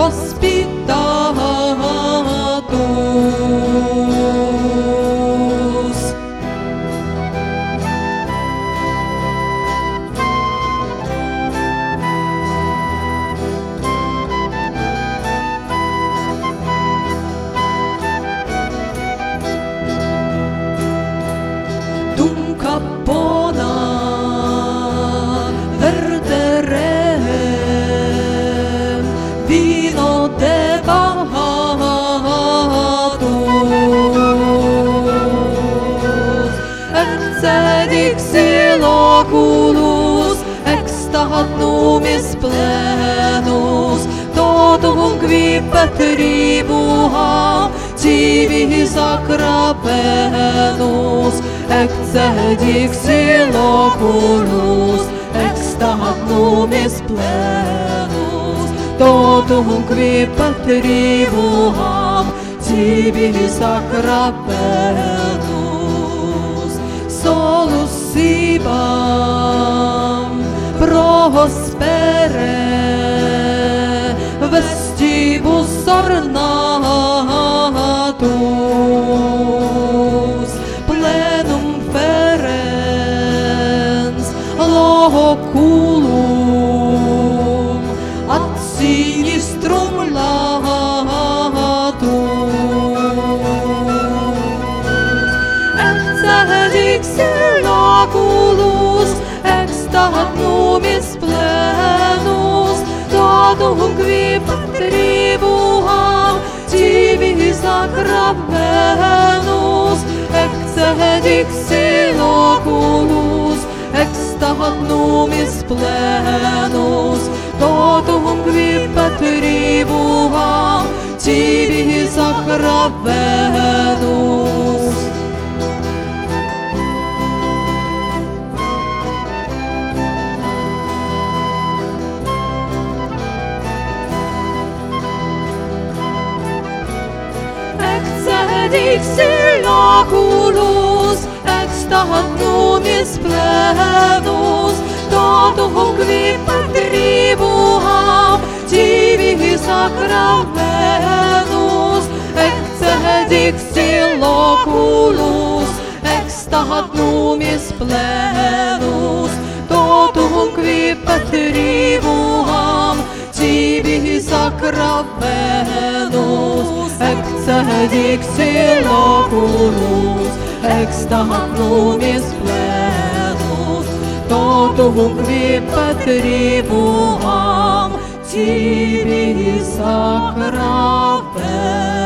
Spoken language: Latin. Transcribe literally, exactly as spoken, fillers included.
hospitatus. Думка понад вертерем, віно де багатус. Ек силокулус, ек стагнуміс пленус, тотум кві петрібуга, тіві закрапенус. Ек цедік силокулус, ек стагнуміс пленус, тотум кві петрібуга, тіві закрапенус. Solus ibam prospere, vestibus ornatus, plenum ferens loculum, ad sinistrum latus. Ec cedix selaculus, ec stagnumis plenus, totum qui patribuam, tibi sacramenus. Ec cedix selaculus, ec stagnumis plenus, totum qui patribuam, tibi sacramenus. Ec selaculus, ec stagnumis plenus, totum qui patribuam, tibi sacramenus. Ec cedix selaculus, ec stagnumis plenus, totum qui patribuam, tibi sacramenus. Ec cedix selaculus, ec stagnumis plenus, totum qui patribuam, tibi sacramenus.